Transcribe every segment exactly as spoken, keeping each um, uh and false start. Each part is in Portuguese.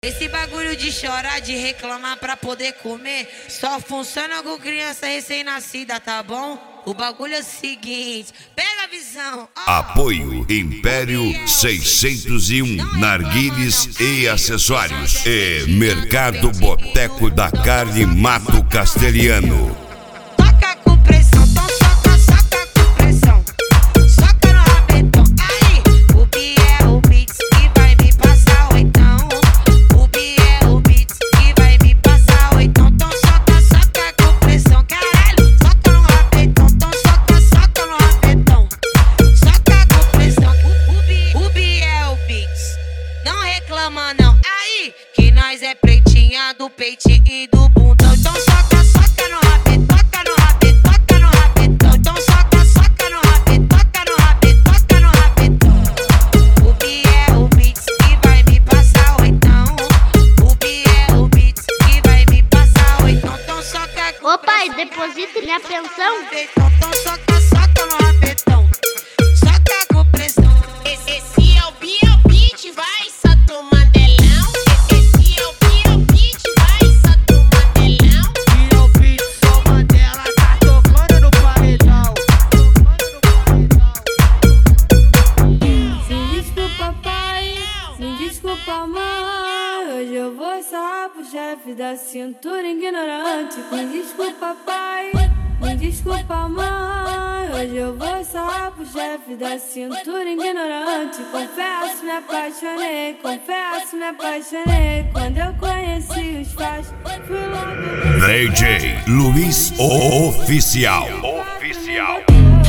Esse bagulho de chorar, de reclamar pra poder comer, só funciona com criança recém-nascida, tá bom? O bagulho é o seguinte, pega a visão. Oh. Apoio Império seiscentos e um, narguilés e acessórios. E Mercado Boteco da Carne Mato Castelhano. Toca com pressão, então soca, soca com pressão. Soca no rabetão, aí. O Bi é o Beats que vai me passar o oitão. O Bi é o Beats que vai me passar o oitão. Então soca, soca com pressão, caralho. Soca no rabetão, então soca, soca no rabetão. Soca com pressão, o, o, Bi, o Bi é o Beats. Não reclama não, aí. Que nós é pretinha do peitinho e do bundão. Então soca, soca no rabetão. Toca no rabetão, toca no rabetão. Então soca, soca no rabetão. Toca no rabetão, toca no rabetão. O Bi é o Beats que vai me passar o oitão. O Bi é o Beats que vai me passar o oitão. Então soca com Ô pai, deposita minha pensão. então soca, soca no rabetão. Soca com pressão. Esse, esse é o Bi, é o Beat, vai, Santo Mandelão. Esse é o Bi, é o Beat, vai, Santo Mandelão. E o Beat, só Mandela, tá tocando no paredão. Me desculpa, pai, me desculpa, mãe. Hoje eu vou sarrar pro chefe da cintura ignorante. Me desculpa, pai, me desculpa, mãe. Hoje eu vou sarrar pro chefe da cintura ignorante. Confesso, me apaixonei, confesso, me apaixonei. Quando eu conheci os pais, fui logo. D J Luiz Oficial. Oficial.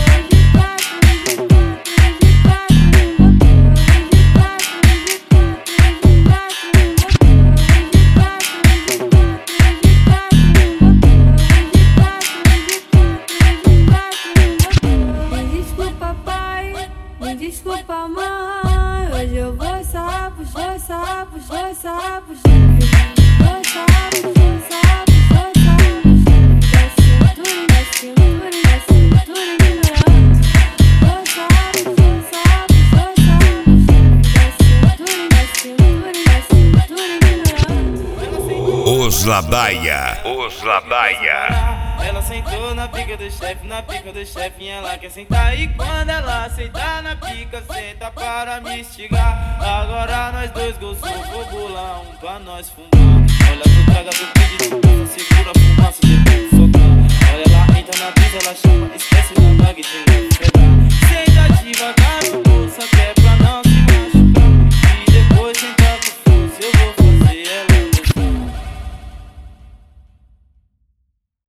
Me desculpa, mãe. Hoje eu vou sarrar pros, vou sarrar pros, vou sarrar pros, vou sarrar pros, vou sarrar pros, vou sarrar pros, da cintura, da cintura, da cintura ignorante. Vou sarrar pros, vou sarrar pros, vou sarrar pros, da cintura, da cintura, da cintura ignorante. Os Ladaia. Os Ladaia. Ela sentou na pica do chefe, na pica do chefe, ela quer sentar. E quando ela sentar na pica, senta para me instigar. Agora nós dois gostamos, vou bolar um pra nós fumar. Olha tu traga do pedido, passa, segura a fumaça, depois soltar. Olha lá, entra na brisa, ela chama, esquece na bag de pegar. Senta devagar no bolso, que é pra não